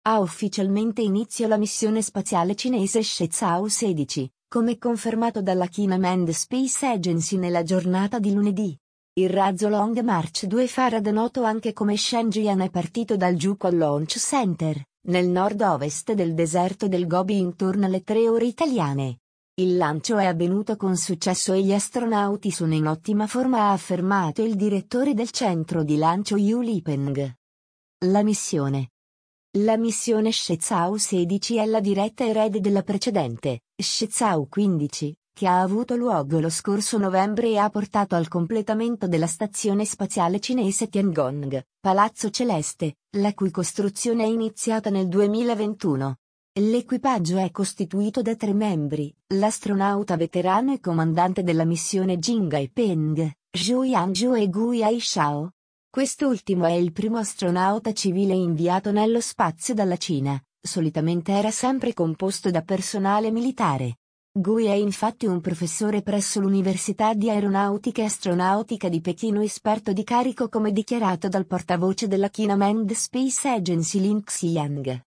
Ha ufficialmente inizio la missione spaziale cinese Shenzhou 16, come confermato dalla China Manned Space Agency nella giornata di lunedì. Il razzo Long March 2 Farad, noto anche come Shenzhen, è partito dal Jiuquan Launch Center, nel nord-ovest del deserto del Gobi, intorno alle 3 ore italiane. Il lancio è avvenuto con successo e gli astronauti sono in ottima forma, ha affermato il direttore del centro di lancio Yu Lipeng. La missione Shenzhou 16 è la diretta erede della precedente, Shenzhou 15, che ha avuto luogo lo scorso novembre e ha portato al completamento della stazione spaziale cinese Tiangong, Palazzo Celeste, la cui costruzione è iniziata nel 2021. L'equipaggio è costituito da 3 membri, l'astronauta veterano e comandante della missione Jing Haipeng, Zhu Yangzhou e Gui Aishao. Quest'ultimo è il primo astronauta civile inviato nello spazio dalla Cina, solitamente era sempre composto da personale militare. Gui è infatti un professore presso l'Università di Aeronautica e Astronautica di Pechino, esperto di carico, come dichiarato dal portavoce della China Manned Space Agency Lin Xiang.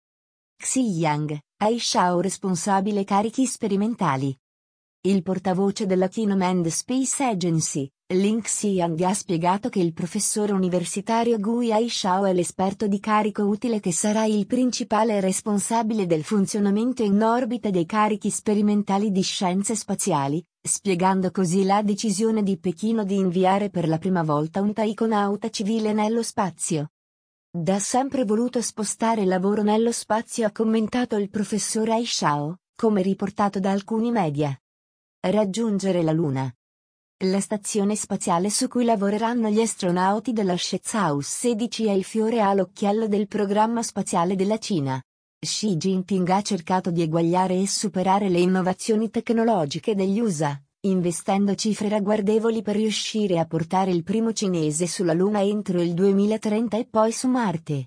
Aishao responsabile carichi sperimentali. Il portavoce della China Manned Space Agency, Lin Xiang, ha spiegato che il professore universitario Gui Aishao è l'esperto di carico utile che sarà il principale responsabile del funzionamento in orbita dei carichi sperimentali di scienze spaziali, spiegando così la decisione di Pechino di inviare per la prima volta un taikonauta civile nello spazio. Da sempre voluto spostare lavoro nello spazio, ha commentato il professor Aishao, come riportato da alcuni media. Raggiungere la Luna. La stazione spaziale su cui lavoreranno gli astronauti della Shenzhou 16 è il fiore all'occhiello del programma spaziale della Cina. Xi Jinping ha cercato di eguagliare e superare le innovazioni tecnologiche degli USA, investendo cifre ragguardevoli per riuscire a portare il primo cinese sulla Luna entro il 2030 e poi su Marte.